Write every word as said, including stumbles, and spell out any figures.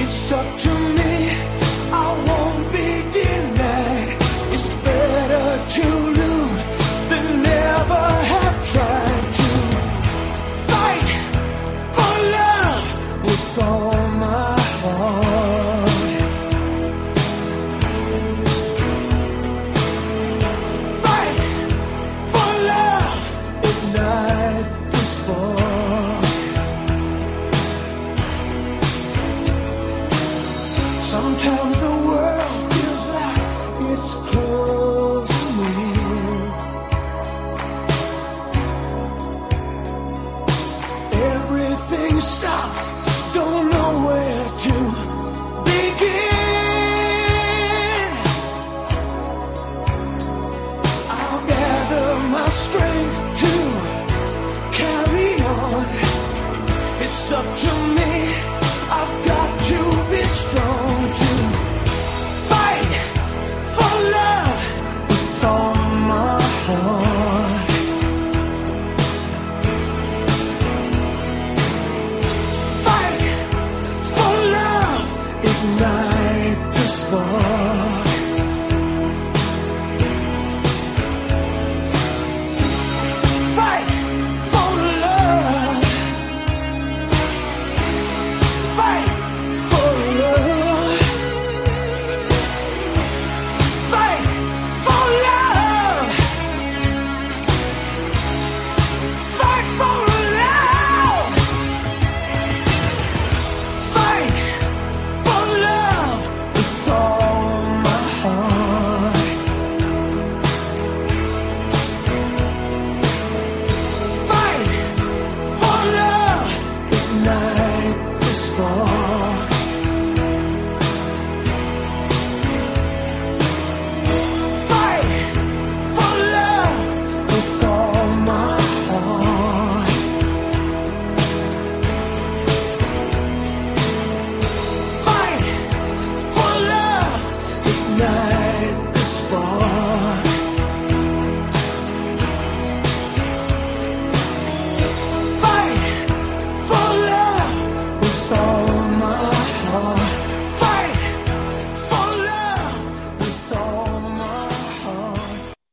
It's up to me, I won't be denied. It's better to lose than never have tried to fight for love with all my heart. Fight for love, ignite this spark. Sometimes the world feels like it's closing in. Everything stops, don't know where to begin. I'll gather my strength to carry on. It's up to me, I've got to be strong to fight for love with all my heart. Fight for love, ignite the spark. Fight for love. Fight for love. Fight for love. Fight for love. Fight for love with all my heart. Fight for love, ignite the spark.